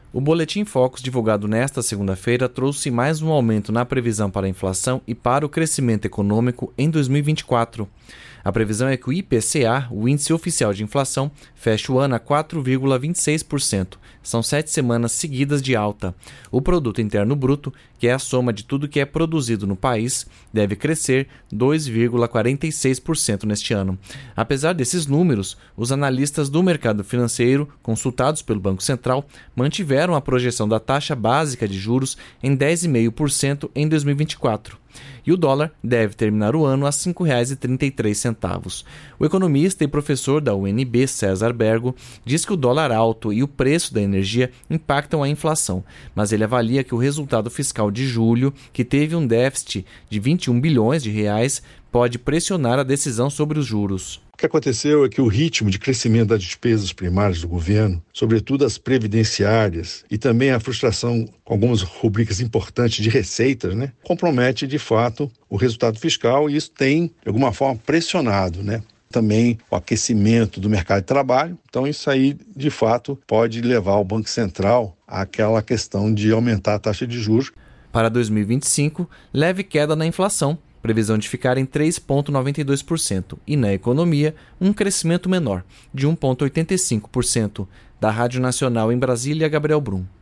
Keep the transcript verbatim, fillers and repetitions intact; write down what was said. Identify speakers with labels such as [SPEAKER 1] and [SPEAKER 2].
[SPEAKER 1] O Boletim Focus, divulgado nesta segunda-feira, trouxe mais um aumento na previsão para a inflação e para o crescimento econômico em dois mil e vinte e quatro. A previsão é que o I P C A, o Índice Oficial de Inflação, feche o ano a quatro vírgula vinte e seis por cento. São sete semanas seguidas de alta. O Produto Interno Bruto, que é a soma de tudo que é produzido no país, deve crescer dois vírgula quarenta e seis por cento neste ano. Apesar desses números, os analistas do mercado financeiro, consultados pelo Banco Central, mantiveram a projeção da taxa básica de juros em dez vírgula cinco por cento em dois mil e vinte e quatro. E o dólar deve terminar o ano a cinco reais e trinta e três centavos. O economista e professor da U N B, César Bergo, diz que o dólar alto e o preço da energia impactam a inflação, mas ele avalia que o resultado fiscal de julho, que teve um déficit de vinte e um bilhões de reais, pode pressionar a decisão sobre os juros.
[SPEAKER 2] O que aconteceu é que o ritmo de crescimento das despesas primárias do governo, sobretudo as previdenciárias, e também a frustração com algumas rubricas importantes de receitas, né, compromete de fato o resultado fiscal, e isso tem, de alguma forma, pressionado, né? Também o aquecimento do mercado de trabalho. Então isso aí, de fato, pode levar o Banco Central àquela questão de aumentar a taxa de juros.
[SPEAKER 1] Para dois mil e vinte e cinco, leve queda na inflação, previsão de ficar em três vírgula noventa e dois por cento, e na economia, um crescimento menor, de um vírgula oitenta e cinco por cento. Da Rádio Nacional em Brasília, Gabriel Brum.